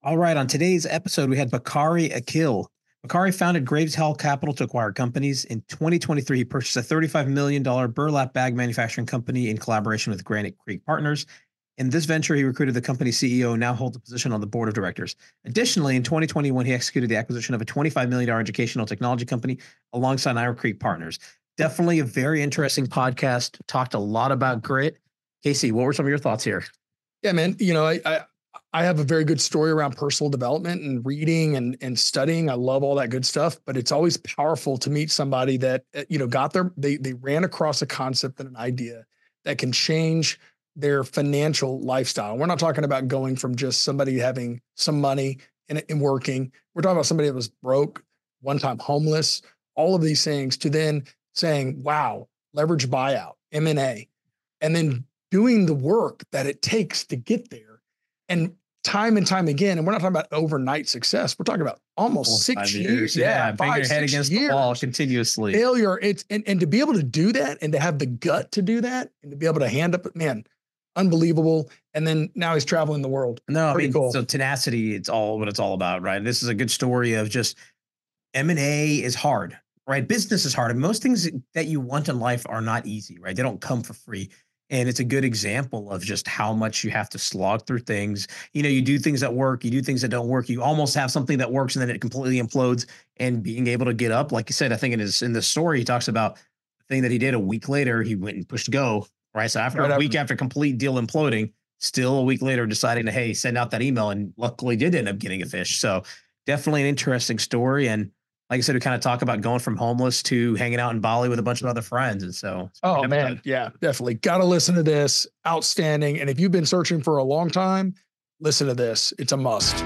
All right, on today's episode, we had Bakari Akil. Bakari founded Graves Hall Capital to acquire companies. In 2023, he purchased a $35 million burlap bag manufacturing company in collaboration with Granite Creek Partners. In this venture, he recruited the company's CEO and now holds a position on the board of directors. Additionally, in 2021, he executed the acquisition of a $25 million educational technology company alongside Iron Creek Partners. Definitely a very interesting podcast. Talked a lot about grit. Casey, what were some of your thoughts here? Yeah, man. I have a very good story around personal development and reading and studying. I love all that good stuff, but it's always powerful to meet somebody that, got there. They ran across a concept and an idea that can change their financial lifestyle. We're not talking about going from just somebody having some money and working. We're talking about somebody that was broke, one time homeless, all of these things, to then saying, wow, leverage buyout, M&A, and then doing the work that it takes to get there. And time again, and we're not talking about overnight success. We're talking about almost 6 years. Yeah, banging your head against the wall continuously. Failure. And to be able to do that and to have the gut to do that and to be able to hand up, man, unbelievable. And then now he's traveling the world. No, cool. So tenacity, it's all what it's all about, right? This is a good story of just M&A is hard, right? Business is hard. And most things that you want in life are not easy, right? They don't come for free. And it's a good example of just how much you have to slog through things. You do things that work, you do things that don't work. You almost have something that works and then it completely implodes. And being able to get up, like you said, I think in the story, he talks about the thing that he did a week later, he went and pushed go, right? So after a week after complete deal imploding, still a week later deciding to, hey, send out that email, and luckily did end up getting a fish. So definitely an interesting story. And like I said, we kind of talk about going from homeless to hanging out in Bali with a bunch of other friends. And so, man, yeah, definitely. Got to listen to this. Outstanding. And if you've been searching for a long time, listen to this. It's a must.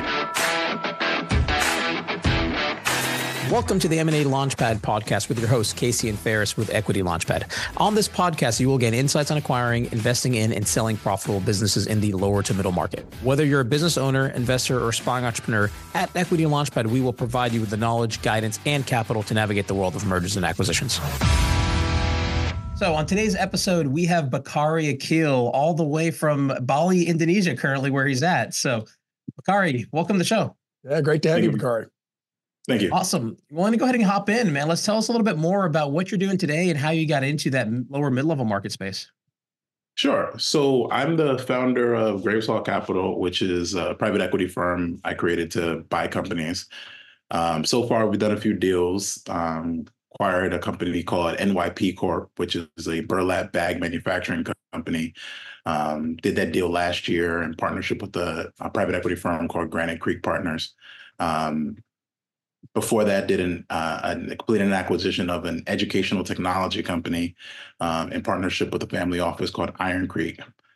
Welcome to the M&A Launchpad podcast with your hosts, Casey and Ferris with Equity Launchpad. On this podcast, you will gain insights on acquiring, investing in, and selling profitable businesses in the lower to middle market. Whether you're a business owner, investor, or aspiring entrepreneur, at Equity Launchpad, we will provide you with the knowledge, guidance, and capital to navigate the world of mergers and acquisitions. So on today's episode, we have Bakari Akil all the way from Bali, Indonesia, currently where he's at. So Bakari, welcome to the show. Yeah, great to have you, Bakari. Thank you. Awesome. Well, let me go ahead and hop in, man. Let's tell us a little bit more about what you're doing today and how you got into that lower mid-level market space. Sure. So I'm the founder of Graves Hall Capital, which is a private equity firm I created to buy companies. So far, we've done a few deals, acquired a company called NYP Corp, which is a burlap bag manufacturing company. Did that deal last year in partnership with a private equity firm called Granite Creek Partners. Before that, completed an acquisition of an educational technology company in partnership with a family office called Iron Creek.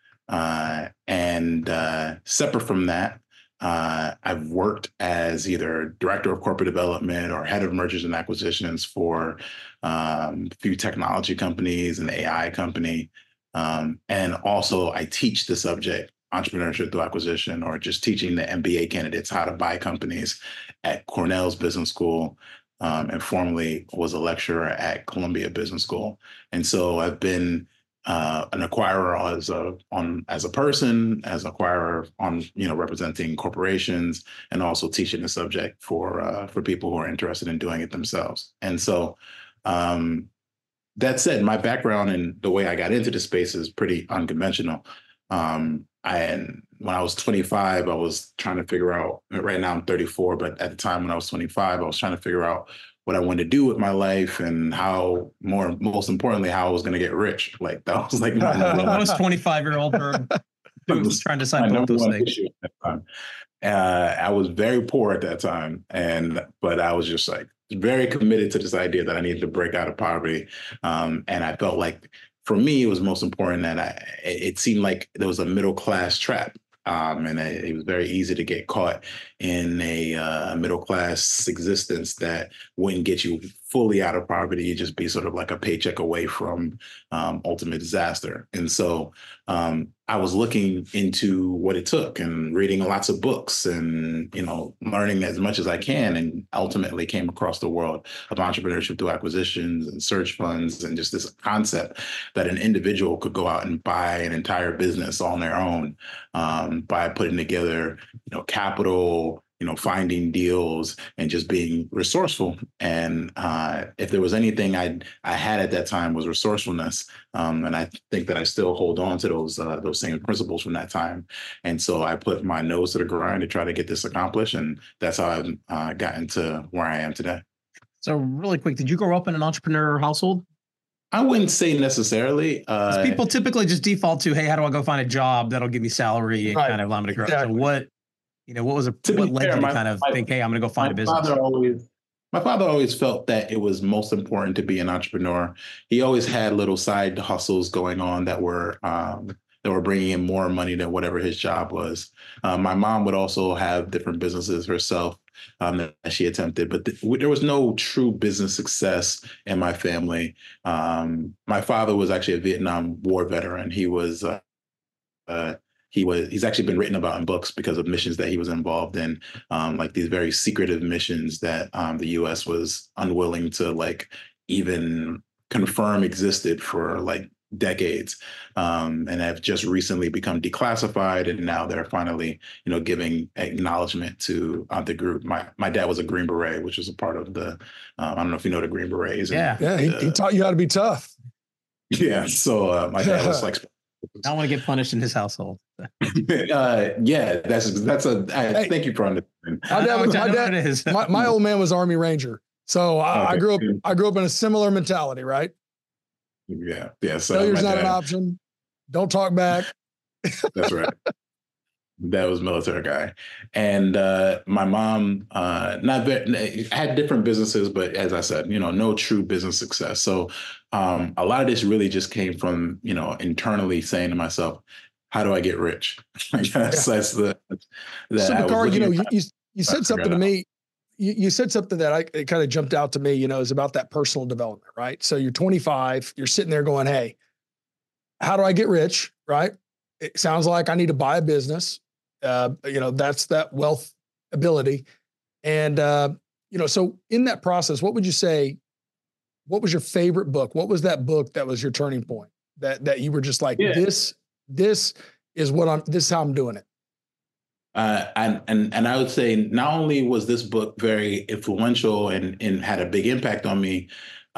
And separate from that, I've worked as either director of corporate development or head of mergers and acquisitions for a few technology companies, an AI company. And also I teach the subject, entrepreneurship through acquisition, or just teaching the MBA candidates how to buy companies at Cornell's Business School, and formerly was a lecturer at Columbia Business School. And so I've been an acquirer as a person, as an acquirer on, representing corporations, and also teaching the subject for people who are interested in doing it themselves. And so that said, my background and the way I got into the space is pretty unconventional. When I was 25, I was trying to figure out, right now I'm 34, but at the time when I was 25, I was trying to figure out what I wanted to do with my life and most importantly, how I was going to get rich. Like that was like most 25-year-old was trying to decide both those things. I was very poor at that time, but I was just like very committed to this idea that I needed to break out of poverty, and I felt like for me it was most important that it seemed like there was a middle class trap. And it was very easy to get caught in a middle class existence that wouldn't get you fully out of poverty. You'd just be sort of like a paycheck away from ultimate disaster. And so I was looking into what it took and reading lots of books and, learning as much as I can, and ultimately came across the world of entrepreneurship through acquisitions and search funds, and just this concept that an individual could go out and buy an entire business on their own, by putting together, capital, finding deals and just being resourceful. And if there was anything I had at that time was resourcefulness. And I think that I still hold on to those same principles from that time. And so I put my nose to the grind to try to get this accomplished. And that's how I've gotten to where I am today. So really quick, did you grow up in an entrepreneur household? I wouldn't say necessarily. 'Cause people typically just default to, hey, how do I go find a job that'll give me salary and kind of allow me to grow? Exactly. So what led you to kind of think, hey, I'm going to go find a business? My father always felt that it was most important to be an entrepreneur. He always had little side hustles going on that were bringing in more money than whatever his job was. My mom would also have different businesses herself that she attempted, but there was no true business success in my family. My father was actually a Vietnam War veteran. He's actually been written about in books because of missions that he was involved in, like these very secretive missions that the U.S. was unwilling to even confirm existed for decades, and have just recently become declassified, and now they're finally giving acknowledgement to the group. My dad was a Green Beret, which was a part of the I don't know if you know the Green Berets. Yeah, he taught you how to be tough. Yeah, so my dad was like, I don't want to get punished in his household. Yeah, thank you for understanding. My old man was Army Ranger, so I grew up in a similar mentality, right? Yeah. So failure's not an option. Don't talk back. That's right. That was military guy. And my mom, had different businesses, but as I said, no true business success. So a lot of this really just came from, internally saying to myself, how do I get rich? I guess that's So Bakari, you said something to me. You said something that it kind of jumped out to me, is about that personal development, right? So you're 25, you're sitting there going, hey, how do I get rich? Right? It sounds like I need to buy a business. That's that wealth ability. And, so in that process, what would you say, what was your favorite book? What was that book that was your turning point that you were just like, this is how I'm doing it? And I would say not only was this book very influential and had a big impact on me,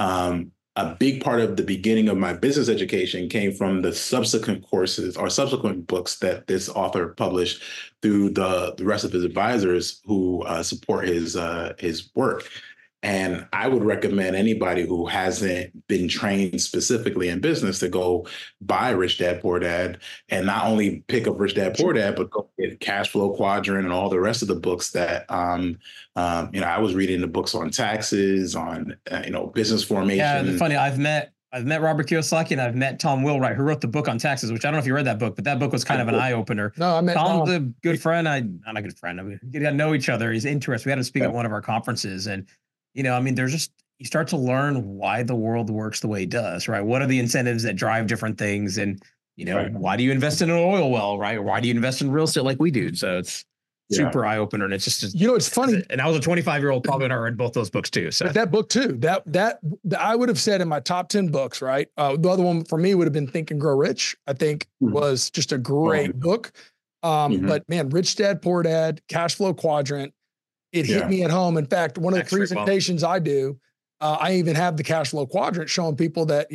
a big part of the beginning of my business education came from the subsequent courses or subsequent books that this author published through the rest of his advisors who support his work. And I would recommend anybody who hasn't been trained specifically in business to go buy Rich Dad Poor Dad, and not only pick up Rich Dad Poor Dad, but go get Cash Flow Quadrant and all the rest of the books that I was reading the books on taxes, on business formation. Yeah, it's funny. I've met Robert Kiyosaki and I've met Tom Wheelwright, who wrote the book on taxes, which I don't know if you read that book, but that book was kind of an eye opener. No, I met Tom's a good friend. Not a good friend. I mean, we got to know each other. He's interesting. We had him speak at one of our conferences, and there's just, you start to learn why the world works the way it does, right? What are the incentives that drive different things? And, why do you invest in an oil well, right? Or why do you invest in real estate like we do? So it's super eye opener. And it's just, it's funny. And I was a 25-year-old, probably not read both those books too. So but that book too, that I would have said in my top 10 books, right? The other one for me would have been Think and Grow Rich. I think was just a great book. But man, Rich Dad, Poor Dad, Cash Flow Quadrant, it hit me at home. In fact, one of the presentations I do, I even have the Cash Flow Quadrant showing people that,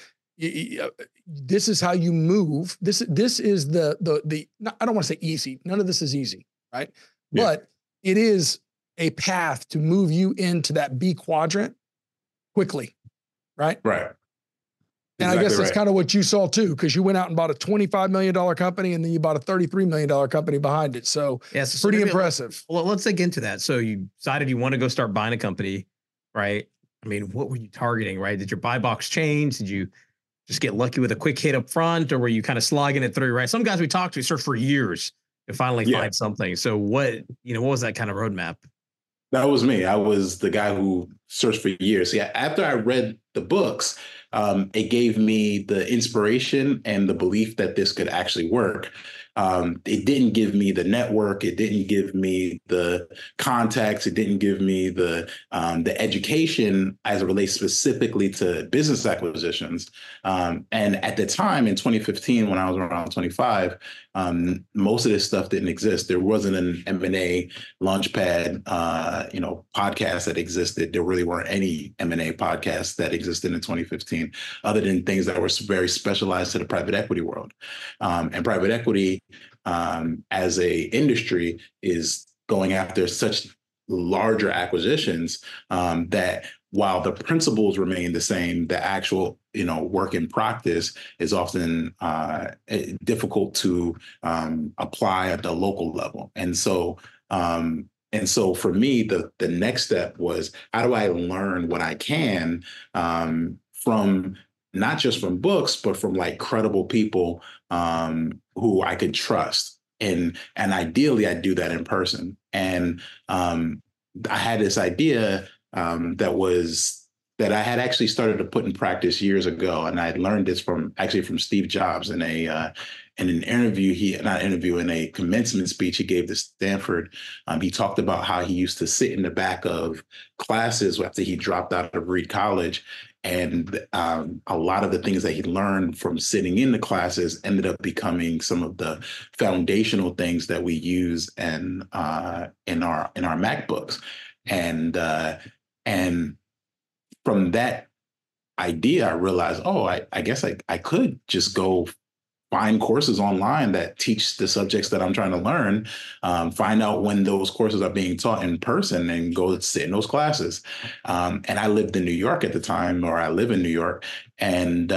this is how you move. This is the I don't want to say easy. None of this is easy, right? Yeah. But it is a path to move you into that B quadrant quickly, right? Right. And I guess that's kind of what you saw too, because you went out and bought a $25 million company and then you bought a $33 million company behind it. So it's pretty impressive. Well, let's dig into that. So you decided you want to go start buying a company, right? I mean, what were you targeting, right? Did your buy box change? Did you just get lucky with a quick hit up front, or were you kind of slogging it through, right? Some guys we talked to searched for years to finally find something. So what was that kind of roadmap? That was me. I was the guy who searched for years. Yeah. After I read the books, it gave me the inspiration and the belief that this could actually work. It didn't give me the network. It didn't give me the contacts. It didn't give me the education as it relates specifically to business acquisitions. And at the time in 2015, when I was around 25, most of this stuff didn't exist. There wasn't an M&A launchpad, podcast that existed. There really weren't any M&A podcasts that existed in 2015, other than things that were very specialized to the private equity world. And private equity as a industry is going after such larger acquisitions that while the principles remain the same, the actual work in practice is often difficult to apply at the local level. And so for me, the next step was, how do I learn what I can from not just from books, but from like credible people who I could trust. And ideally, I do that in person. And I had this idea that I had actually started to put in practice years ago, and I learned this from Steve Jobs in an interview. In a commencement speech he gave to Stanford. He talked about how he used to sit in the back of classes after he dropped out of Reed College. And a lot of the things that he learned from sitting in the classes ended up becoming some of the foundational things that we use in our MacBooks. And from that idea, I realized, I guess I could just go find courses online that teach the subjects that I'm trying to learn, find out when those courses are being taught in person and go sit in those classes. And I lived in New York at the time, or I live in New York. And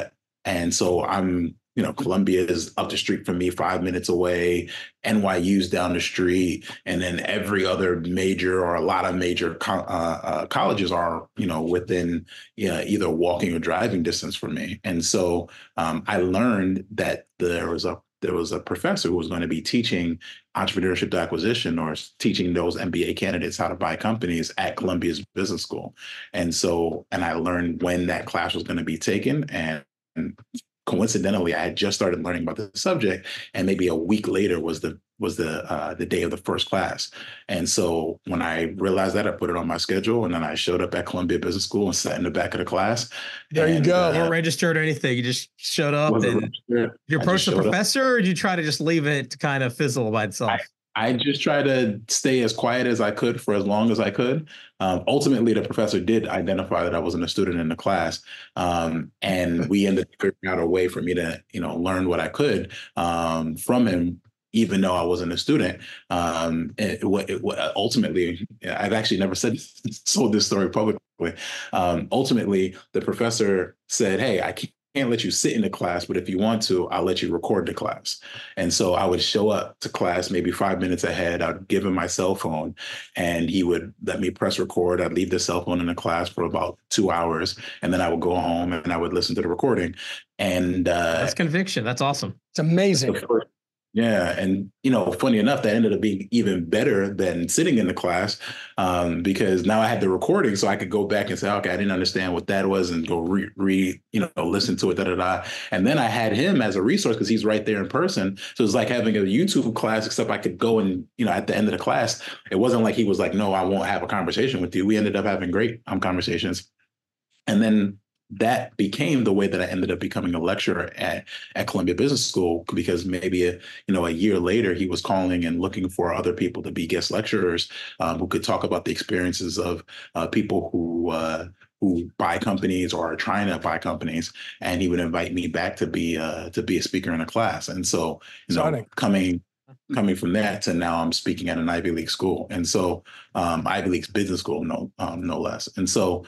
so I'm, Columbia is up the street from me, 5 minutes away. NYU's down the street. And then every other major or a lot of major colleges are, within either walking or driving distance from me. And so I learned that there was a professor who was going to be teaching entrepreneurship to acquisition, or teaching those MBA candidates how to buy companies at Columbia's business school. And I learned when that class was going to be taken, and coincidentally, I had just started learning about the subject, and maybe a week later was the day of the first class. And so when I realized that, I put it on my schedule, and then I showed up at Columbia Business School and sat in the back of the class. There you go. Weren't registered or anything. You just showed up, and you approached the professor, or did you try to just leave it to kind of fizzle by itself? I just tried to stay as quiet as I could for as long as I could. Ultimately, the professor did identify that I wasn't a student in the class. And we ended up figuring out a way for me to, learn what I could from him, even though I wasn't a student. Ultimately, I've actually never told this story publicly. Ultimately, the professor said, "Hey, I can't let you sit in the class, but if you want to, I'll let you record the class." And so I would show up to class maybe 5 minutes ahead. I'd give him my cell phone, and he would let me press record. I'd leave the cell phone in the class for about 2 hours, and then I would go home and I would listen to the recording. And that's conviction. That's awesome. It's amazing. Yeah. And, funny enough, that ended up being even better than sitting in the class, because now I had the recording, so I could go back and say, okay, I didn't understand what that was, and go listen to it, And then I had him as a resource because he's right there in person. So it's like having a YouTube class, except I could go and, at the end of the class, it wasn't like he was like, no, I won't have a conversation with you. We ended up having great conversations. And then that became the way that I ended up becoming a lecturer at Columbia Business School, because maybe a year later he was calling and looking for other people to be guest lecturers who could talk about the experiences of people who buy companies or are trying to buy companies, and he would invite me back to be a speaker in a class. And so coming from that to now I'm speaking at an Ivy League school. And so Ivy League's business school, no less. And so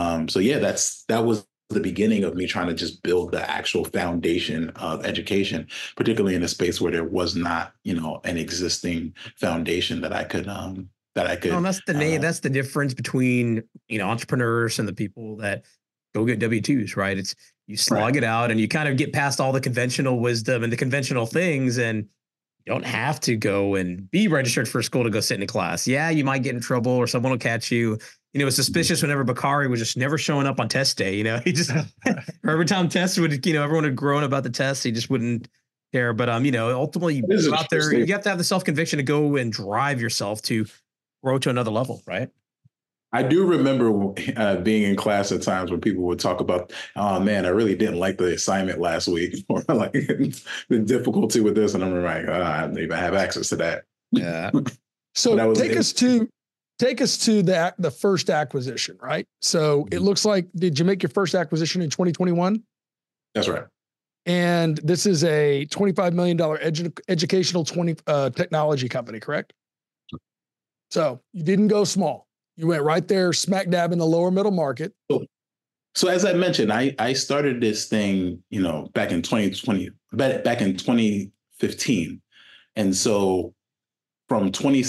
that was the beginning of me trying to just build the actual foundation of education, particularly in a space where there was not, an existing foundation that I could. That's the difference between, entrepreneurs and the people that go get W-2s, right? It's you slog it out, and you kind of get past all the conventional wisdom and the conventional things, and you don't have to go and be registered for school to go sit in a class. Yeah, you might get in trouble, or someone will catch you. was suspicious whenever Bakari was just never showing up on test day. He just every time tests would, everyone had grown about the test, he just wouldn't care. But ultimately, you This is go out there, interesting. you have to have the self conviction to go and drive yourself to grow to another level, right? I do remember being in class at times when people would talk about, oh man, I really didn't like the assignment last week, or like the difficulty with this, and I'm like, I don't even have access to that. Yeah. So take us to the first acquisition, right? So it looks like, did you make your first acquisition in 2021? That's right. And this is a $25 million educational technology company, correct? So you didn't go small. You went right there, smack dab in the lower middle market. So as I mentioned, I started this thing, back in 2020, back in 2015. And so from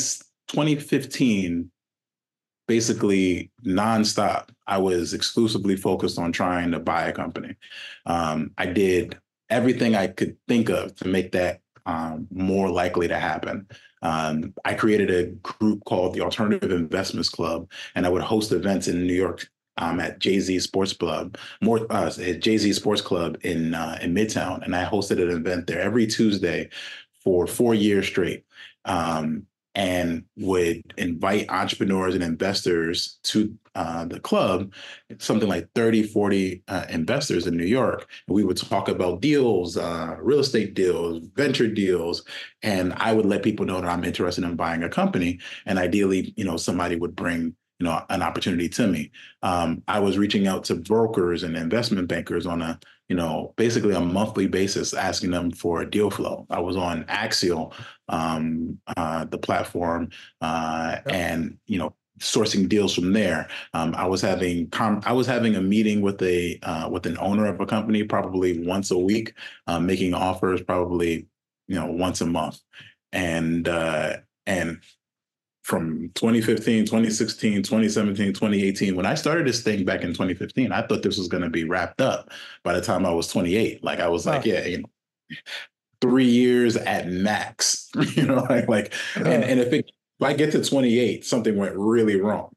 2015, basically nonstop, I was exclusively focused on trying to buy a company. I did everything I could think of to make that more likely to happen. I created a group called the Alternative Investments Club, and I would host events in New York at Jay-Z Sports Club, at Jay-Z Sports Club in Midtown, and I hosted an event there every Tuesday for 4 years straight. And would invite entrepreneurs and investors to the club, something like 30, 40 investors in New York. And we would talk about deals, real estate deals, venture deals. And I would let people know that I'm interested in buying a company. And ideally, somebody would bring an opportunity to me. I was reaching out to brokers and investment bankers on a basically a monthly basis, asking them for a deal flow. I was on Axial, the platform, and sourcing deals from there. I was having a meeting with an owner of a company probably once a week, making offers probably once a month, and from 2015, 2016, 2017, 2018, when I started this thing back in 2015, I thought this was going to be wrapped up by the time I was 28. Like I was like, yeah, 3 years at max, and if I get to 28, something went really wrong.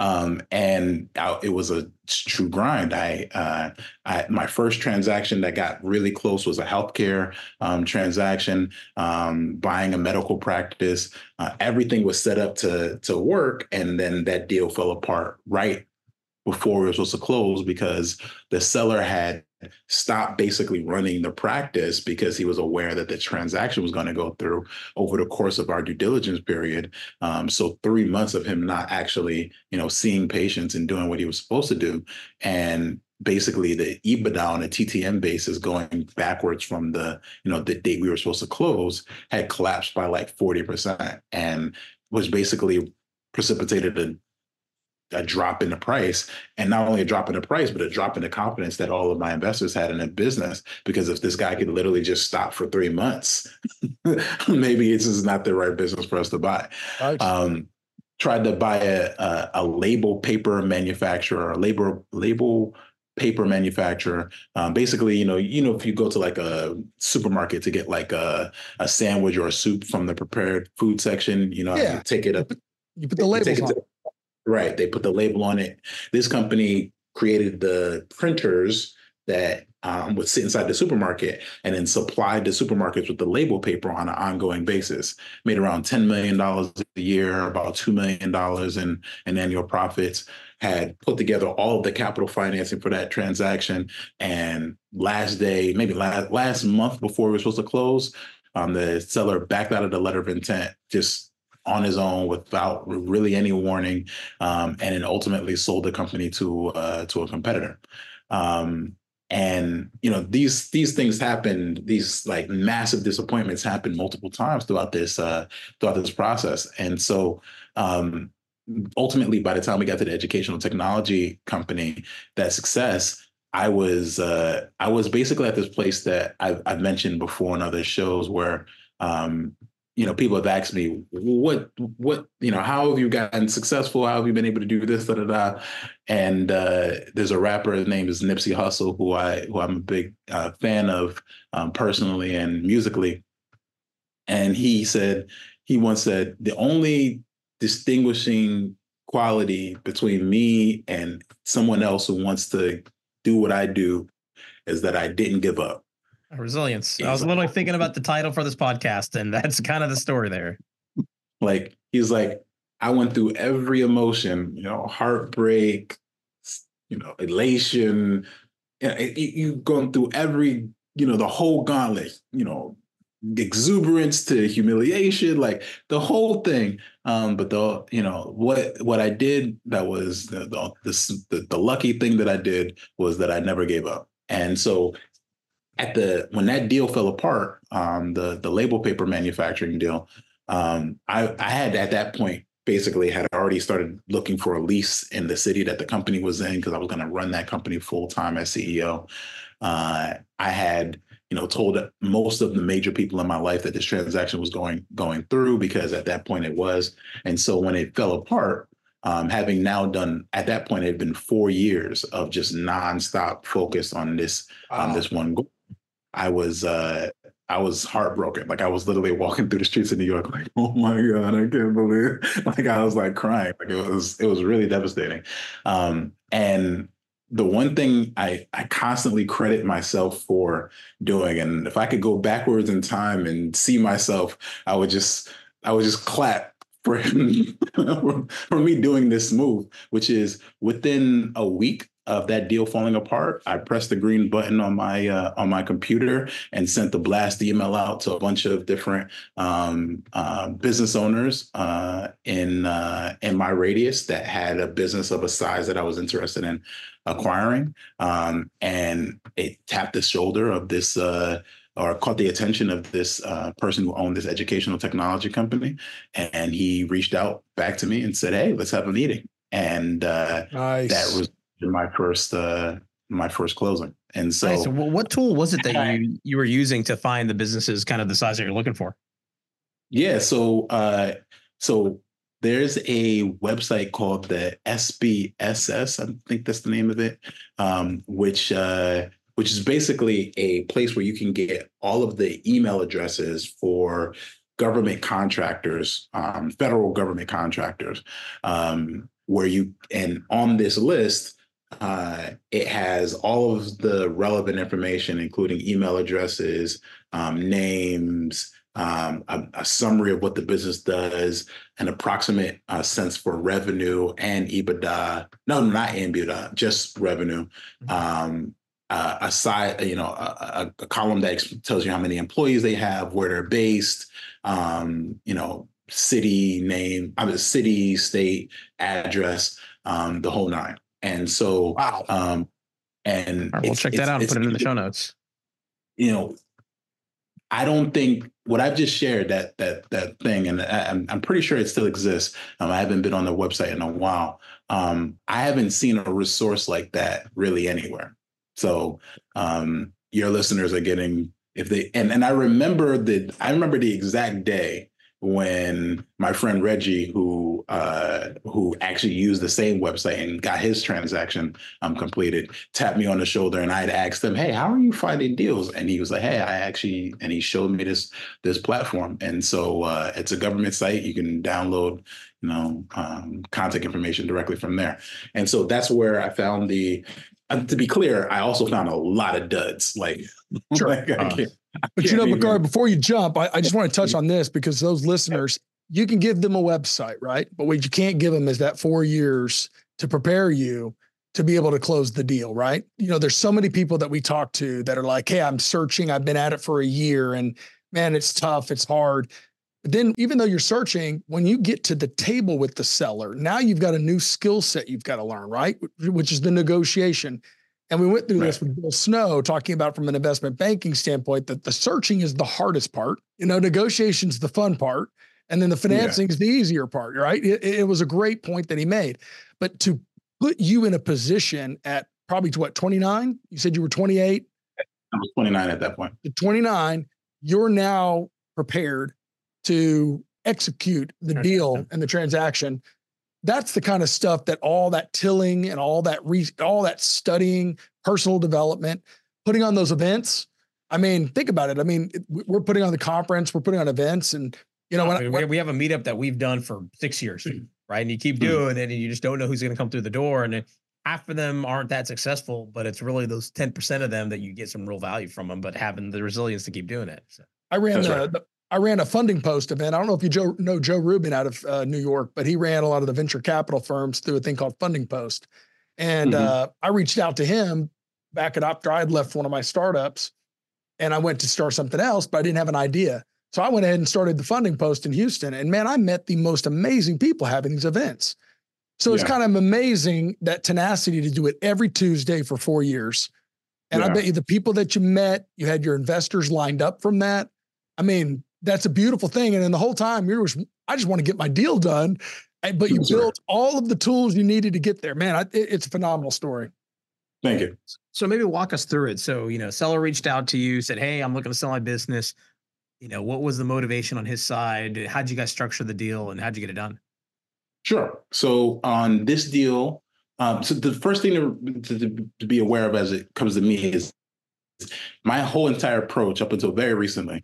It was a true grind. My first transaction that got really close was a healthcare transaction, buying a medical practice. Everything was set up to work, and then that deal fell apart right before we were supposed to close because the seller had stopped basically running the practice because he was aware that the transaction was going to go through over the course of our due diligence period. So 3 months of him not actually, seeing patients and doing what he was supposed to do. And basically the EBITDA on a TTM basis going backwards from the date we were supposed to close had collapsed by like 40% and was basically precipitated a drop in the price, and not only a drop in the price, but a drop in the confidence that all of my investors had in the business. Because if this guy could literally just stop for 3 months, maybe it's just not the right business for us to buy. Right. Tried to buy a label paper manufacturer, label paper manufacturer. Basically, if you go to like a supermarket to get like a sandwich or a soup from the prepared food section, you take it up. You put the labels on. Right. They put the label on it. This company created the printers that would sit inside the supermarket and then supplied the supermarkets with the label paper on an ongoing basis. Made around $10 million a year, about $2 million in annual profits. Had put together all of the capital financing for that transaction. And last month before we were supposed to close, the seller backed out of the letter of intent, just on his own without really any warning, and then ultimately sold the company to a competitor. These things happen. These like massive disappointments happen multiple times throughout this process. And so ultimately, by the time we got to the educational technology company, that success, I was basically at this place that I've mentioned before in other shows where people have asked me, what, how have you gotten successful? How have you been able to do this, da, da, da? And there's a rapper, his name is Nipsey Hussle, who I'm a big fan of personally and musically. And he once said, the only distinguishing quality between me and someone else who wants to do what I do is that I didn't give up. Resilience. I He's was like, literally thinking about the title for this podcast, and that's kind of the story there. he's like, I went through every emotion, heartbreak, elation. You going through every, the whole gauntlet, exuberance to humiliation, like the whole thing. But what I did, that was the lucky thing that I did was that I never gave up. And so when that deal fell apart, the label paper manufacturing deal, I had at that point basically had already started looking for a lease in the city that the company was in, because I was going to run that company full time as CEO. I had told most of the major people in my life that this transaction was going through, because at that point it was. And so when it fell apart, having now done, at that point, it had been 4 years of just nonstop focus on this one goal. I was heartbroken. Like, I was literally walking through the streets of New York, like, oh my God, I can't believe it. Like, I was like crying. Like, it was really devastating. And the one thing I constantly credit myself for doing, and if I could go backwards in time and see myself, I would just clap for for me doing this move, which is within a week of that deal falling apart, I pressed the green button on my computer and sent the blast email out to a bunch of different business owners in my radius that had a business of a size that I was interested in acquiring, and it tapped the shoulder of this. Or caught the attention of this person who owned this educational technology company, and he reached out back to me and said, "Hey, let's have a meeting." And Nice. that was my first closing. And so, nice. So what tool was it that you were using to find the businesses kind of the size that you're looking for? Yeah, so there's a website called the SBSS, I think that's the name of it, which is basically a place where you can get all of the email addresses for government contractors, federal government contractors, and on this list, it has all of the relevant information, including email addresses, names, a summary of what the business does, an approximate sense for revenue and EBITDA. No, not EBITDA, just revenue. A column that tells you how many employees they have, where they're based, city name, city, state, address, the whole nine. And so, wow. And we'll check that out and put it in the show notes. I don't think what I've just shared, that thing, and I'm pretty sure it still exists. I haven't been on the website in a while. I haven't seen a resource like that really anywhere. So your listeners are getting, if they, and I remember the exact day when my friend Reggie, who actually used the same website and got his transaction completed, tapped me on the shoulder, and I had asked him, "Hey, how are you finding deals?" And he was like, "Hey, and he showed me this platform." And so it's a government site. You can download, contact information directly from there. And so that's where I found to be clear, I also found a lot of duds. Like, sure. But Bakari, before you jump, I just want to touch on this, because those listeners, you can give them a website, right? But what you can't give them is that 4 years to prepare you to be able to close the deal, right? There's so many people that we talk to that are like, "Hey, I'm searching. I've been at it for a year, and man, it's tough. It's hard." But then even though you're searching, when you get to the table with the seller, now you've got a new skill set you've got to learn, right? Which is the negotiation. And we went through this with Bill Snow, talking about from an investment banking standpoint, that the searching is the hardest part. Negotiation's the fun part. And then the financing is the easier part, right? It was a great point that he made. But to put you in a position at probably 29? You said you were 28? I was 29 at that point. At 29, you're now prepared to execute the deal and the transaction. That's the kind of stuff that all that tilling and all that studying, personal development, putting on those events. I mean, think about it. I mean, we're putting on the conference, we're putting on events, and we have a meetup that we've done for 6 years, right? And you keep Mhm. doing it, and you just don't know who's going to come through the door. And then half of them aren't that successful, but it's really those 10% of them that you get some real value from them, but having the resilience to keep doing it. So, I ran That's right. I ran a funding post event. I don't know if know Joe Rubin out of New York, but he ran a lot of the venture capital firms through a thing called Funding Post. And Mhm. I reached out to him back after I had left one of my startups, and I went to start something else, but I didn't have an idea. So I went ahead and started the Funding Post in Houston. And man, I met the most amazing people having these events. So it's Yeah. kind of amazing that tenacity to do it every Tuesday for 4 years. And I Yeah. bet you the people that you met, you had your investors lined up from that. I mean, that's a beautiful thing. And then the whole time I just want to get my deal done. But you That's right. built all of the tools you needed to get there. Man, it's a phenomenal story. Thank you. so maybe walk us through it. So, seller reached out to you, said, "Hey, I'm looking to sell my business." What was the motivation on his side? How'd you guys structure the deal and how'd you get it done? Sure. So on this deal, so the first thing to be aware of as it comes to me is my whole entire approach up until very recently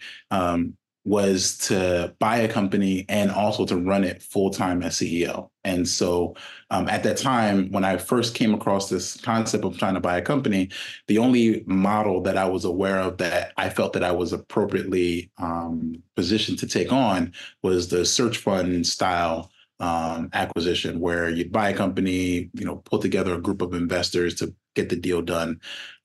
was to buy a company and also to run it full time as CEO. And so at that time, when I first came across this concept of trying to buy a company, the only model that I was aware of that I felt that I was appropriately positioned to take on was the search fund style acquisition, where you'd buy a company, pull together a group of investors to get the deal done,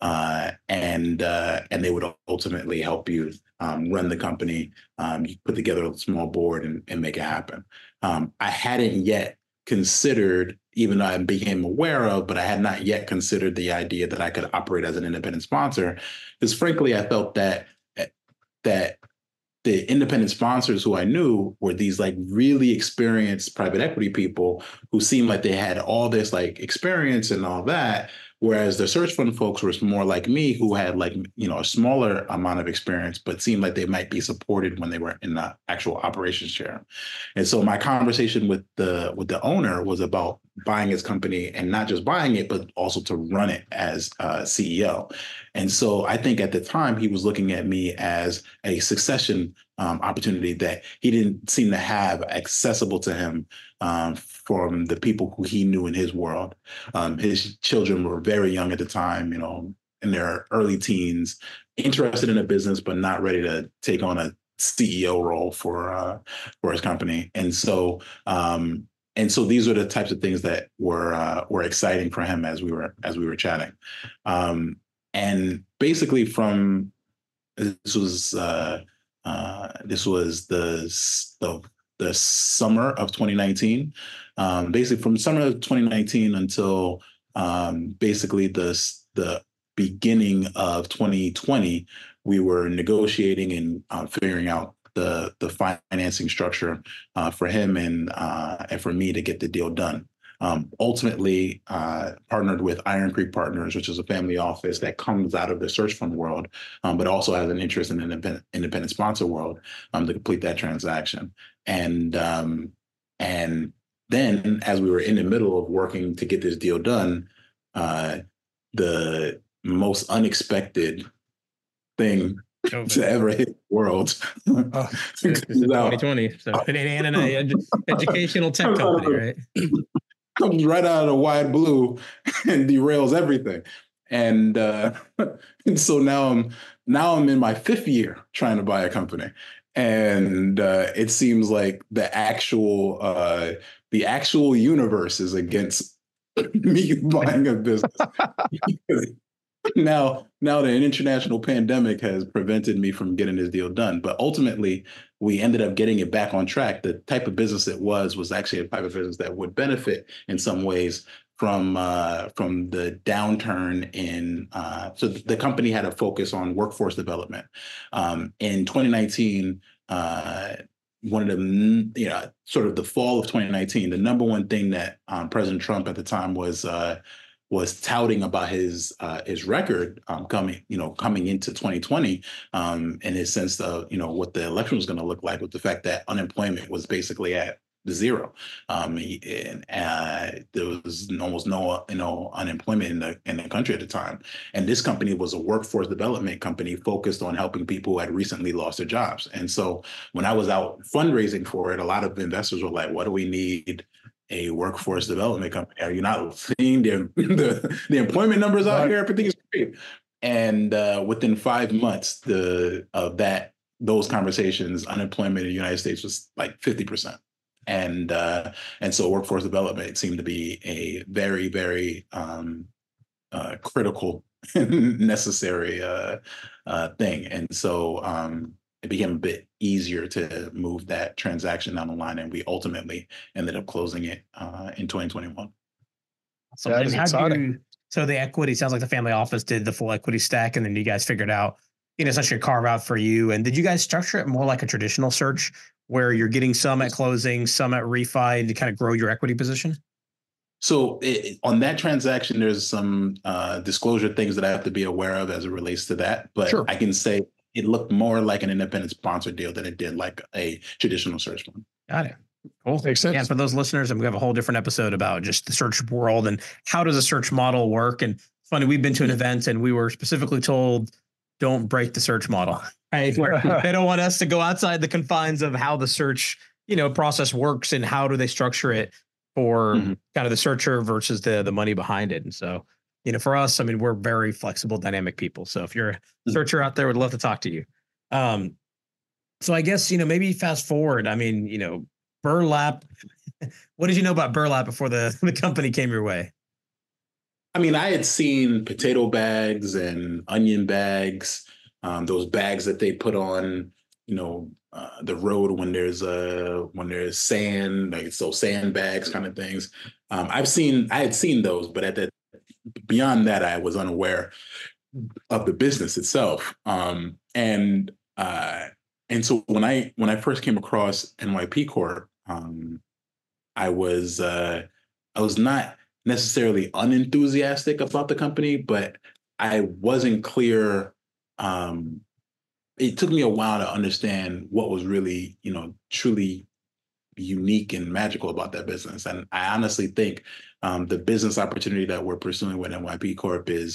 and they would ultimately help you run the company. You put together a small board and make it happen. I hadn't yet considered, even though I became aware of, but I had not yet considered the idea that I could operate as an independent sponsor, because frankly, I felt that the independent sponsors who I knew were these like really experienced private equity people who seemed like they had all this like experience and all that. Whereas the search fund folks were more like me, who had like, a smaller amount of experience, but seemed like they might be supported when they were in the actual operations chair. And so my conversation with the owner was about buying his company, and not just buying it, but also to run it as CEO. And so I think at the time he was looking at me as a succession opportunity that he didn't seem to have accessible to him from the people who he knew in his world. His children were very young at the time, in their early teens, interested in a business, but not ready to take on a CEO role for his company. And so these are the types of things that were exciting for him as we were chatting. And basically, from this was the summer of 2019. Basically, from summer of 2019 until basically the beginning of 2020, we were negotiating and figuring out the financing structure for him and for me to get the deal done. Ultimately, partnered with Iron Creek Partners, which is a family office that comes out of the search fund world, but also has an interest in the independent sponsor world, to complete that transaction. And then, as we were in the middle of working to get this deal done, the most unexpected thing to ever hit the world. This is 2020, so it ain't an educational tech company, right? Comes right out of the wide blue and derails everything. And and so now I'm in my fifth year trying to buy a company, and it seems like the actual universe is against me buying a business. Now the international pandemic has prevented me from getting this deal done, but ultimately we ended up getting it back on track. The type of business it was actually a type of business that would benefit in some ways from the downturn in. So the company had a focus on workforce development. In 2019, one of the sort of the fall of 2019, the number one thing that President Trump at the time was touting about his record coming into 2020, in his sense of what the election was going to look like, with the fact that unemployment was basically at zero. There was almost no unemployment in the country at the time. And this company was a workforce development company focused on helping people who had recently lost their jobs. And so when I was out fundraising for it, a lot of investors were like, "What do we need a workforce development company? Are you not seeing the employment numbers out here? Everything is great. And within 5 months, those conversations, unemployment in the United States was like 50%. And so workforce development seemed to be a very, very critical, necessary thing. And so it became a bit easier to move that transaction down the line, and we ultimately ended up closing it in 2021. So that is exciting. So the equity sounds like the family office did the full equity stack, and then you guys figured out, essentially a carve out for you. And did you guys structure it more like a traditional search where you're getting some at closing, some at refi to kind of grow your equity position? So on that transaction, there's some disclosure things that I have to be aware of as it relates to that. But sure, I can say it looked more like an independent sponsor deal than it did like a traditional search one. Got it. Cool. Makes sense. Yeah, for those listeners, and we have a whole different episode about just the search world and how does a search model work. And it's funny, we've been to an event and we were specifically told, don't break the search model. Right? They don't want us to go outside the confines of how the search, process works and how do they structure it for kind of the searcher versus the money behind it. And so, for us, I mean, we're very flexible, dynamic people. So if you're a searcher out there, we'd love to talk to you. So I guess, maybe fast forward, I mean, Burlap. What did you know about Burlap before the company came your way? I mean, I had seen potato bags and onion bags, those bags that they put on, the road when there's sand, like so sandbags kind of things. I had seen those, but beyond that, I was unaware of the business itself. And so when I first came across NYP Corp, I was not necessarily unenthusiastic about the company, but I wasn't clear. It took me a while to understand what was really, truly unique and magical about that business. And I honestly think the business opportunity that we're pursuing with NYP Corp is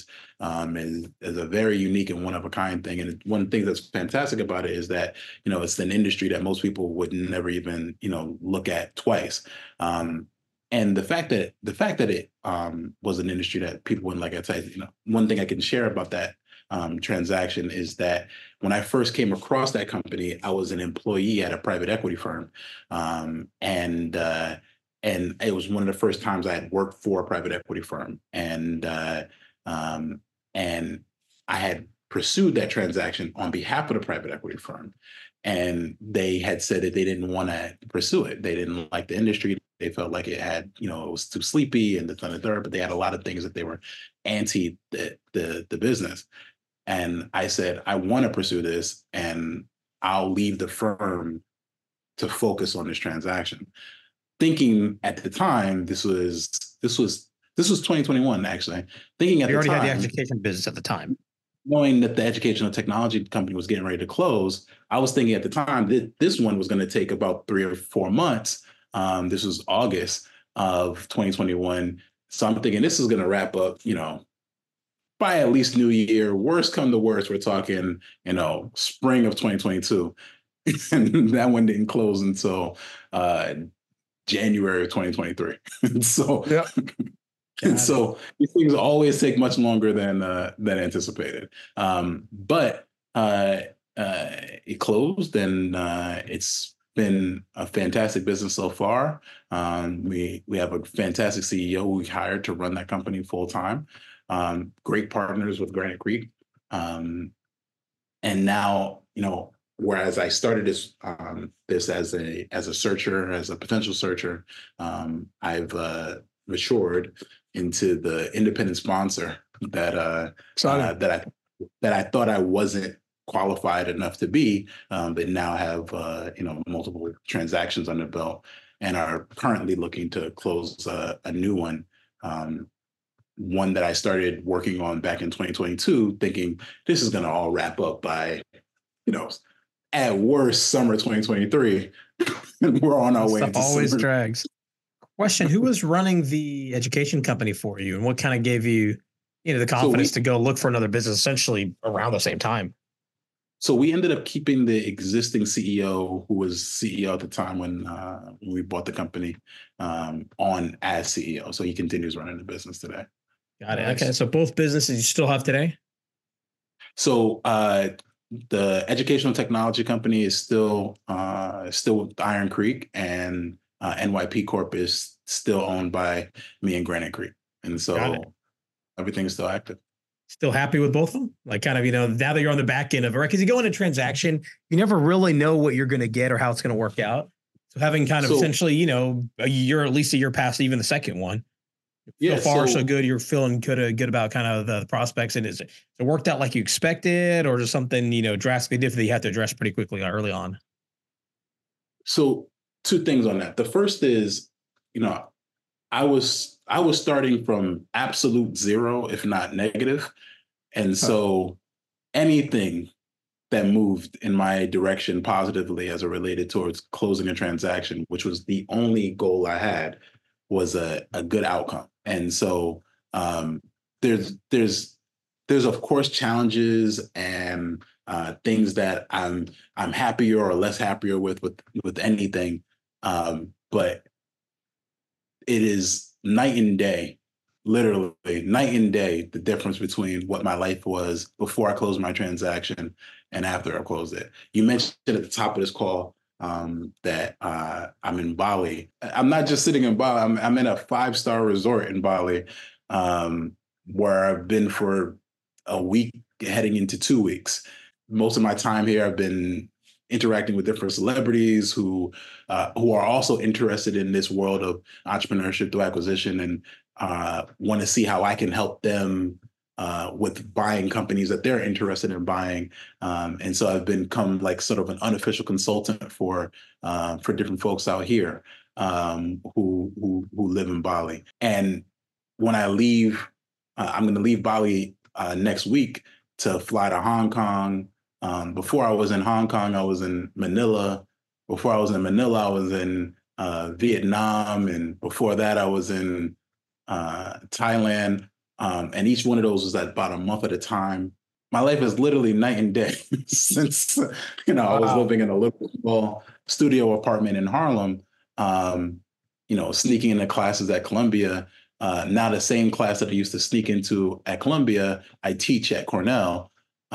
a very unique and one of a kind thing. And one thing that's fantastic about it is that, it's an industry that most people would never even, look at twice. And the fact that it was an industry that people wouldn't like, I said, one thing I can share about that transaction is that when I first came across that company, I was an employee at a private equity firm. And it was one of the first times I had worked for a private equity firm. And I had pursued that transaction on behalf of the private equity firm. And they had said that they didn't want to pursue it. They didn't like the industry. They felt like it had, it was too sleepy and the third, but they had a lot of things that they were anti the business. And I said, I want to pursue this and I'll leave the firm to focus on this transaction. Thinking at the time, this was 2021, actually. Thinking at the time. You already had the education business at the time. Knowing that the educational technology company was getting ready to close, I was thinking at the time that this one was going to take about 3 or 4 months. This was August of 2021. So I'm thinking this is going to wrap up, by at least New Year. Worst come to worst, we're talking, spring of 2022. And that one didn't close until January of 2023. So, yep. And so these things always take much longer than anticipated. But it closed, and it's been a fantastic business so far. We have a fantastic CEO who we hired to run that company full time. Great partners with Granite Creek, and now whereas I started this as a searcher, as a potential searcher, I've matured into the independent sponsor that I thought I wasn't qualified enough to be, but now have multiple transactions under the belt and are currently looking to close a new one. One that I started working on back in 2022, thinking this is going to all wrap up by, at worst, summer 2023. And we're on our way. Stuff always drags. Question: who was running the education company for you, and what kind of gave you, the confidence to go look for another business essentially around the same time? So we ended up keeping the existing CEO, who was CEO at the time when we bought the company, on as CEO. So he continues running the business today. Got it. Okay. So both businesses you still have today? So the educational technology company is still with Iron Creek, and NYP Corp is still owned by me and Granite Creek. And so everything's still active. Still happy with both of them? Like kind of, now that you're on the back end of it, right? Because you go into a transaction, you never really know what you're going to get or how it's going to work out. So having kind of essentially, a year, at least a year past even the second one. So far, so good. You're feeling good about kind of the prospects. And is it worked out like you expected, or just something, drastically different that you have to address pretty quickly early on? So two things on that. The first is, I was starting from absolute zero, if not negative. And so anything that moved in my direction positively as it related towards closing a transaction, which was the only goal I had, was a good outcome. And so there's of course challenges and things that I'm happier or less happier with anything. But it is night and day, literally night and day, the difference between what my life was before I closed my transaction and after I closed it. You mentioned at the top of this call that I'm in Bali. I'm not just sitting in Bali. I'm in a 5-star resort in Bali, where I've been for a week, heading into 2 weeks. Most of my time here, I've been interacting with different celebrities who are also interested in this world of entrepreneurship through acquisition, and want to see how I can help them with buying companies that they're interested in buying. And so I've become like sort of an unofficial consultant for different folks out here who live in Bali. And when I leave, I'm going to leave Bali next week to fly to Hong Kong. Before I was in Hong Kong, I was in Manila. Before I was in Manila, I was in Vietnam. And before that, I was in Thailand. And each one of those was at about a month at a time. My life is literally night and day since, I was living in a little small studio apartment in Harlem, sneaking into classes at Columbia. Now the same class that I used to sneak into at Columbia, I teach at Cornell.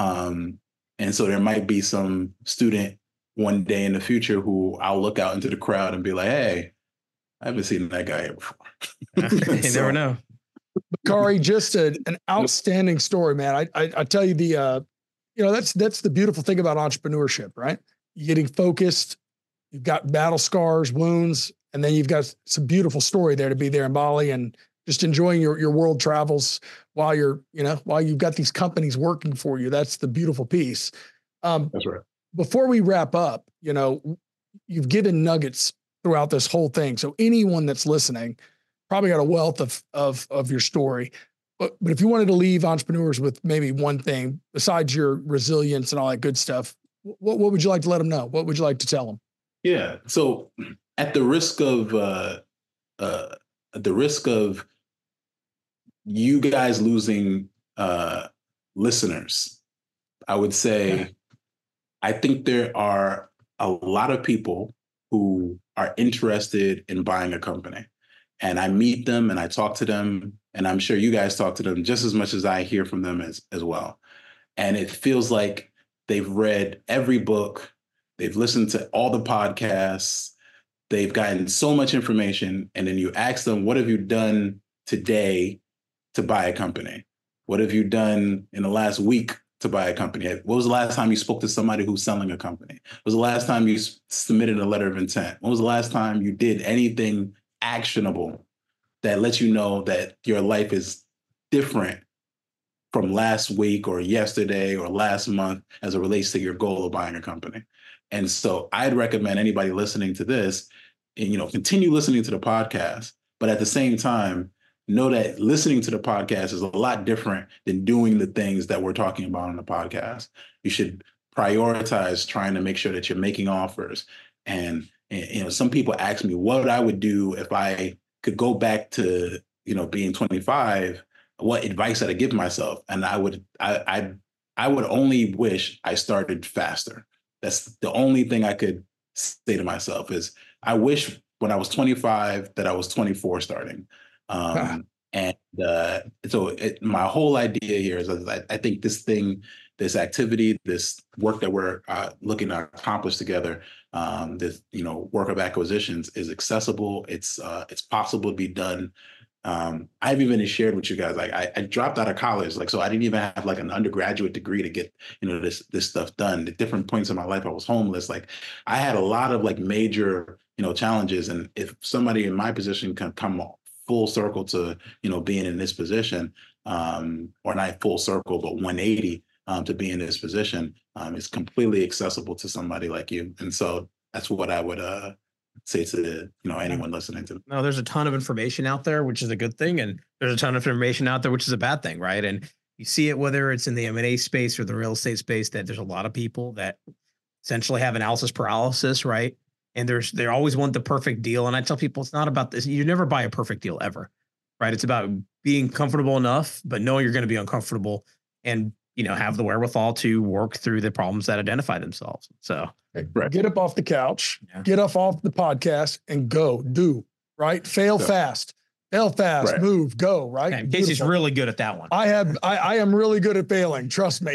And so there might be some student one day in the future who I'll look out into the crowd and be like, hey, I haven't seen that guy here before. You never know. Bakari, just an outstanding story, man. I tell you that's the beautiful thing about entrepreneurship, right? You're getting focused, you've got battle scars, wounds, and then you've got some beautiful story there to be there in Bali and just enjoying your world travels while you've got these companies working for you. That's the beautiful piece. That's right. Before we wrap up, you've given nuggets throughout this whole thing. So anyone that's listening probably got a wealth of your story. But if you wanted to leave entrepreneurs with maybe one thing besides your resilience and all that good stuff, what would you like to let them know? What would you like to tell them? Yeah. So at the risk of you guys losing listeners, I would say, I think there are a lot of people who are interested in buying a company. And I meet them and I talk to them, and I'm sure you guys talk to them just as much as I hear from them as well. And it feels like they've read every book, they've listened to all the podcasts, they've gotten so much information. And then you ask them, what have you done today to buy a company? What have you done in the last week to buy a company? What was the last time you spoke to somebody who's selling a company? What was the last time you submitted a letter of intent? When was the last time you did anything actionable that lets you know that your life is different from last week or yesterday or last month as it relates to your goal of buying a company? And so I'd recommend anybody listening to this, continue listening to the podcast, but at the same time, know that listening to the podcast is a lot different than doing the things that we're talking about on the podcast. You should prioritize trying to make sure that you're making offers. And some people ask me what I would do if I could go back to, being 25, what advice I'd give myself. And I'd I would only wish I started faster. That's the only thing I could say to myself is I wish when I was 25 that I was 24 starting. And so my whole idea here is I think this activity, this work that we're looking to accomplish together, this work of acquisitions is accessible. It's possible to be done. I've even shared with you guys, like I dropped out of college, like so I didn't even have like an undergraduate degree to get this stuff done. At different points in my life, I was homeless. Like I had a lot of like major challenges, and if somebody in my position can come full circle to being in this position, or not full circle but 180 to be in this position, it's completely accessible to somebody like you. And so that's what I would say to anyone listening to. No, there's a ton of information out there, which is a good thing, and there's a ton of information out there, which is a bad thing, right? And you see it whether it's in the M&A space or the real estate space, that there's a lot of people that essentially have analysis paralysis, right? And they always want the perfect deal. And I tell people it's not about this. You never buy a perfect deal ever, right? It's about being comfortable enough, but knowing you're going to be uncomfortable, and have the wherewithal to work through the problems that identify themselves. So get up off the couch, Yeah. get off the podcast, and do right. Fail fast, Right. move, go right. Okay, Casey's really good at that one. I am really good at failing. Trust me.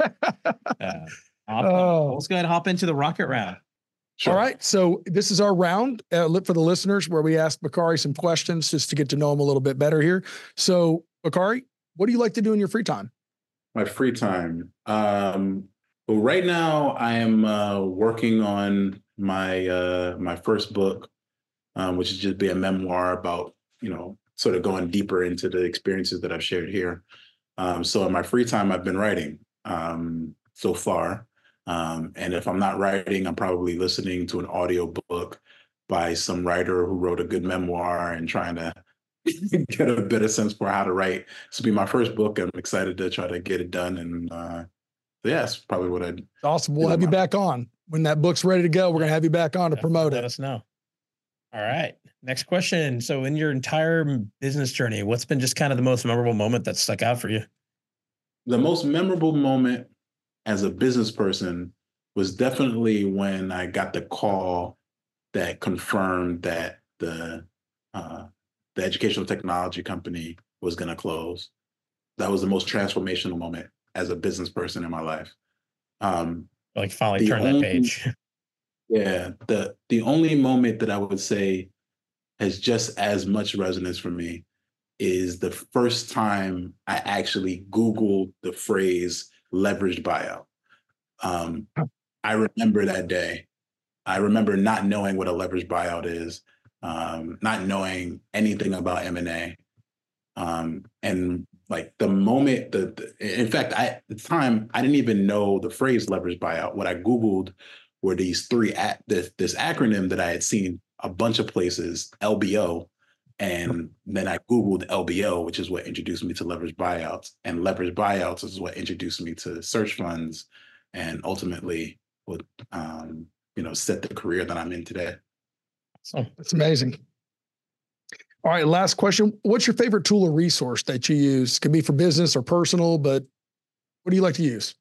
Let's go ahead and hop into the rocket round. Sure. All right. So this is our round for the listeners where we ask Bakari some questions just to get to know him a little bit better here. So Bakari, what do you like to do in your free time? My free time. Well, right now I am working on my first book, which is just be a memoir about sort of going deeper into the experiences that I've shared here. So in my free time, I've been writing so far. And if I'm not writing, I'm probably listening to an audio book by some writer who wrote a good memoir and trying to get a better sense for how to write. This will be my first book. I'm excited to try to get it done. And that's probably what I. Awesome. We'll have you back on when that book's ready to go. We're going to have you back on to promote it. Let us know. All right. Next question. So in your entire business journey, what's been just kind of the most memorable moment that stuck out for you? The most memorable moment as a business person was definitely when I got the call that confirmed that the educational technology company was going to close. That was the most transformational moment as a business person in my life. Like finally turn that page. Yeah. The only moment that I would say has just as much resonance for me is the first time I actually Googled the phrase leveraged buyout. I remember that day. I remember not knowing what a leveraged buyout is, not knowing anything about M&A. And like the moment in fact, at the time, I didn't even know the phrase leveraged buyout. What I Googled were these this acronym that I had seen a bunch of places, LBO. And then I Googled LBO, which is what introduced me to leveraged buyouts. And leveraged buyouts is what introduced me to search funds and ultimately would, set the career that I'm in today. So that's amazing. All right. Last question. What's your favorite tool or resource that you use? Could be for business or personal, but what do you like to use?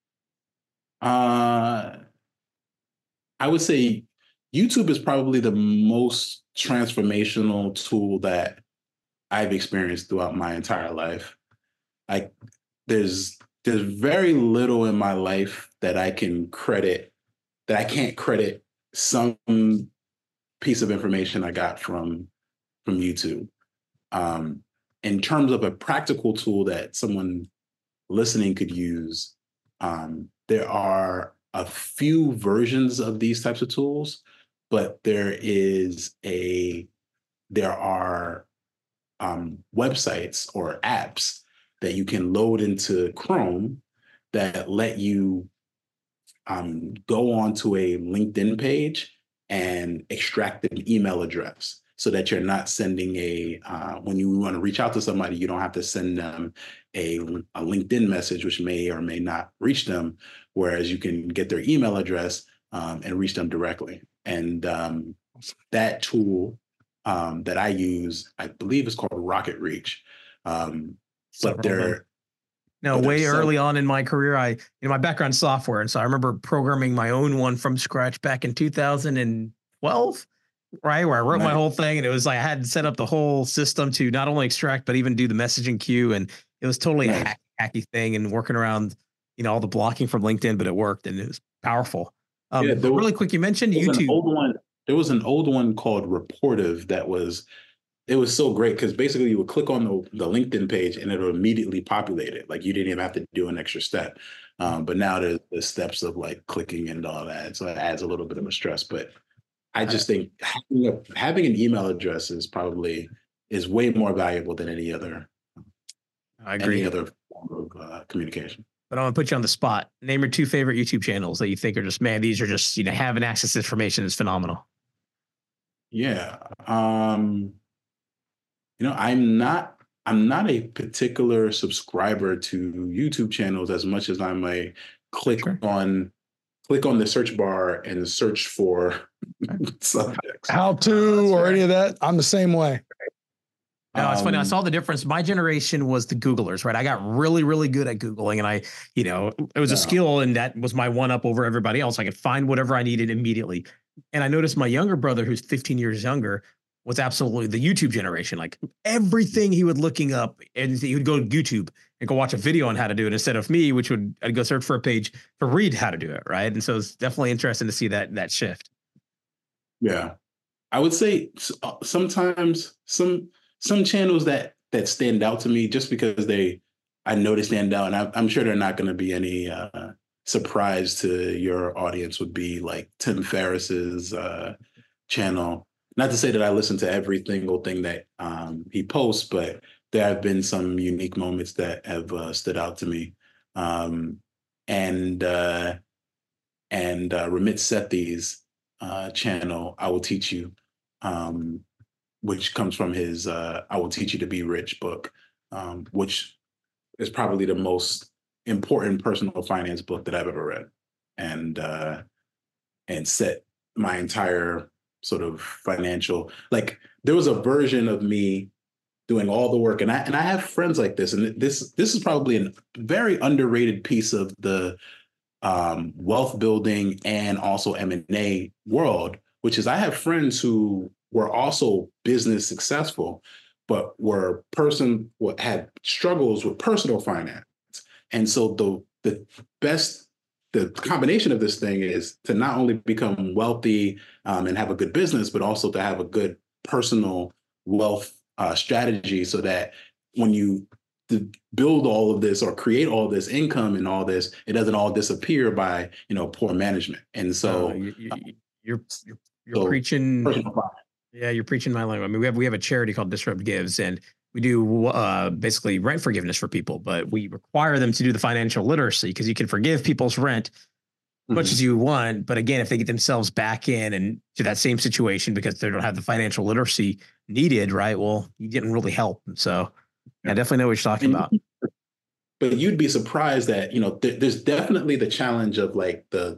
I would say YouTube is probably the most transformational tool that I've experienced throughout my entire life. There's very little in my life that I can't credit some piece of information I got from YouTube. In terms of a practical tool that someone listening could use, there are a few versions of these types of tools, but there are websites or apps that you can load into Chrome that let you go onto a LinkedIn page and extract an email address so that you're not sending when you want to reach out to somebody, you don't have to send them a LinkedIn message, which may or may not reach them, whereas you can get their email address and reach them directly. And that tool that I use, I believe is called Rocket Reach. But No, but way there's some. early on in my career, my background software. And so I remember programming my own one from scratch back in 2012, right? Where I wrote my Nice. whole thing, and it was like I had to set up the whole system to not only extract, but even do the messaging queue. And it was totally a Nice. hacky thing and working around, all the blocking from LinkedIn, but it worked and it was powerful. Yeah, But really quick, you mentioned there was an YouTube. old one. There was an old one called Reportive that was it was so great because basically you would click on the LinkedIn page and it'll immediately populate it. Like you didn't even have to do an extra step. But now there's the steps of like clicking and all that. So it adds a little bit of a stress. But I just think having an email address is way more valuable than I agree. any other form of communication. But I'm gonna put you on the spot. Name your two favorite YouTube channels that you think are just, man, these are just, having access to information is phenomenal. Yeah. I'm not a particular subscriber to YouTube channels as much as I'm a click Sure. click on the search bar and search for subjects. How to or any of that. I'm the same way. No, it's funny. I saw the difference. My generation was the Googlers, right? I got really, really good at Googling, and it was a skill, and that was my one up over everybody else. I could find whatever I needed immediately. And I noticed my younger brother, who's 15 years younger, was absolutely the YouTube generation. Like everything he would looking up, and he would go to YouTube and go watch a video on how to do it instead of me, I'd go search for a page to read how to do it, right? And so it's definitely interesting to see that shift. Yeah, I would say sometimes some channels that stand out to me just because I know they stand out, and I'm sure they're not going to be any surprise to your audience. Would be like Tim Ferriss's channel. Not to say that I listen to every single thing that he posts, but there have been some unique moments that have stood out to me. And Ramit Sethi's channel, I Will Teach You, which comes from his I Will Teach You to Be Rich book, which is probably the most important personal finance book that I've ever read, and set my entire sort of financial, like there was a version of me doing all the work, and I have friends like this, and this is probably a very underrated piece of the wealth building and also M&A world, which is I have friends who were also business successful, but had struggles with personal finance. And so the combination of this thing is to not only become wealthy and have a good business, but also to have a good personal wealth strategy, so that when you build all of this or create all this income and all this, it doesn't all disappear by poor management. And so you're preaching. Personal finance. Yeah, you're preaching my language. I mean, we have a charity called Disrupt Gives, and we do basically rent forgiveness for people, but we require them to do the financial literacy, because you can forgive people's rent as much as you want. But again, if they get themselves back in and to that same situation because they don't have the financial literacy needed, right? Well, you didn't really help. So I definitely know what you're talking about. But you'd be surprised that, there's definitely the challenge of like the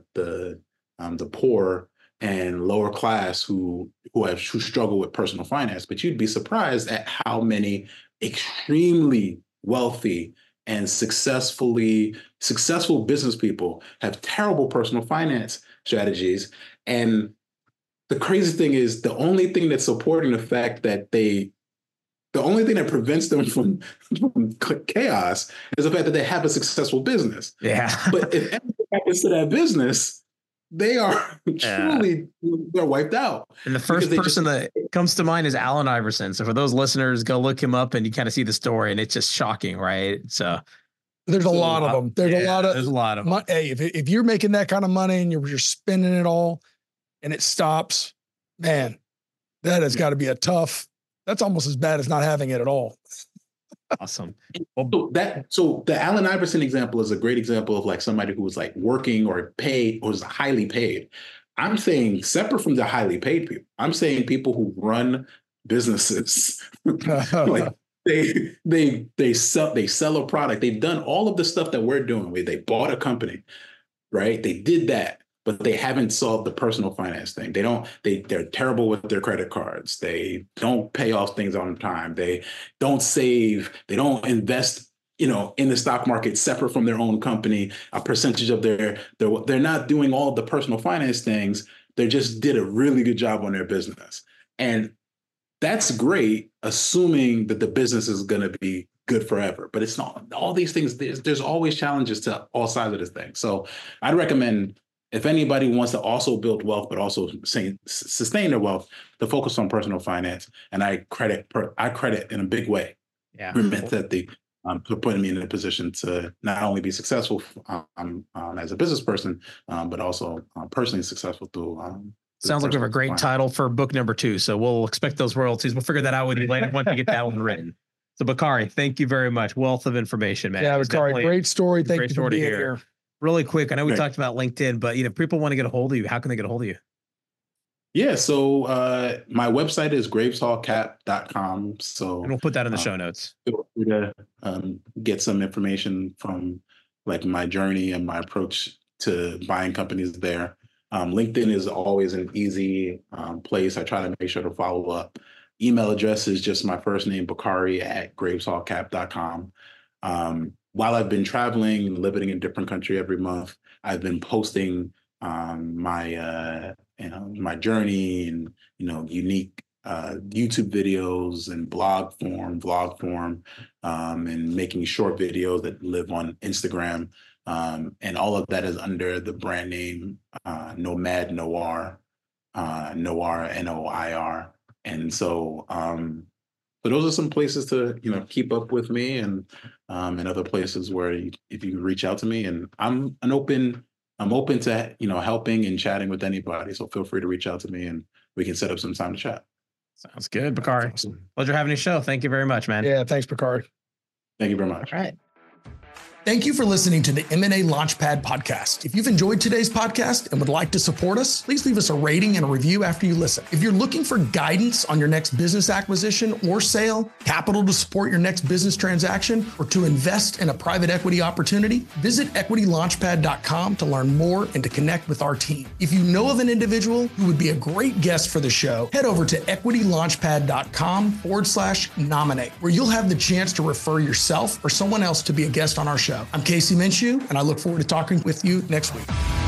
poor and lower class who struggle with personal finance. But you'd be surprised at how many extremely wealthy and successful business people have terrible personal finance strategies. And the crazy thing is, the only thing that's supporting the fact that the only thing that prevents them from chaos is the fact that they have a successful business. Yeah. But if anything happens to that business, they are truly they're wiped out. And the first person that comes to mind is Allen Iverson. So for those listeners, go look him up and you kind of see the story, and it's just shocking, right? So there's a lot of them. There's a lot of them. Hey, if you're making that kind of money and you're spending it all and it stops, man, that has got to be that's almost as bad as not having it at all. Awesome. So the Allen Iverson example is a great example of like somebody who was like working or paid or was highly paid. I'm saying separate from the highly paid people, I'm saying people who run businesses. Like they sell a product. They've done all of the stuff that we're doing. They bought a company, right? They did that, but they haven't solved the personal finance thing. They're terrible with their credit cards. They don't pay off things on time. They don't save. They don't invest in the stock market separate from their own company, a percentage of they're not doing all the personal finance things. They just did a really good job on their business. And that's great, assuming that the business is going to be good forever. But it's not. All these things, there's always challenges to all sides of this thing. So I'd recommend, if anybody wants to also build wealth, but also sustain their wealth, to focus on personal finance. And I credit in a big way. Yeah. For putting me in a position to not only be successful as a business person, but also personally successful through. Sounds like we have a great title for book number 2. So we'll expect those royalties. We'll figure that out with you later once we get that one written. So Bakari, thank you very much. Wealth of information, man. Yeah, Bakari, great story. Thank you for being here. Really quick, I know we talked about LinkedIn, but if people want to get a hold of you, how can they get a hold of you? Yeah, so my website is graveshallcap.com. So, and we'll put that in the show notes. Feel free to get some information from like my journey and my approach to buying companies there. LinkedIn is always an easy place. I try to make sure to follow up. Email address is just my first name, Bakari@graveshallcap.com. While I've been traveling, living in a different country every month, I've been posting my journey and unique YouTube videos and vlog form, and making short videos that live on Instagram, and all of that is under the brand name Nomad Noir, Noir Noir, and so those are some places to keep up with me, and other places where if you reach out to me, and I'm open to helping and chatting with anybody. So feel free to reach out to me, and we can set up some time to chat. Sounds good, Bakari. Awesome. Pleasure having you show. Thank you very much, man. Yeah, thanks, Bakari. Thank you very much. All right. Thank you for listening to the M&A Launchpad podcast. If you've enjoyed today's podcast and would like to support us, please leave us a rating and a review after you listen. If you're looking for guidance on your next business acquisition or sale, capital to support your next business transaction, or to invest in a private equity opportunity, visit equitylaunchpad.com to learn more and to connect with our team. If you know of an individual who would be a great guest for the show, head over to equitylaunchpad.com/nominate, where you'll have the chance to refer yourself or someone else to be a guest on our show. I'm Casey Minshew, and I look forward to talking with you next week.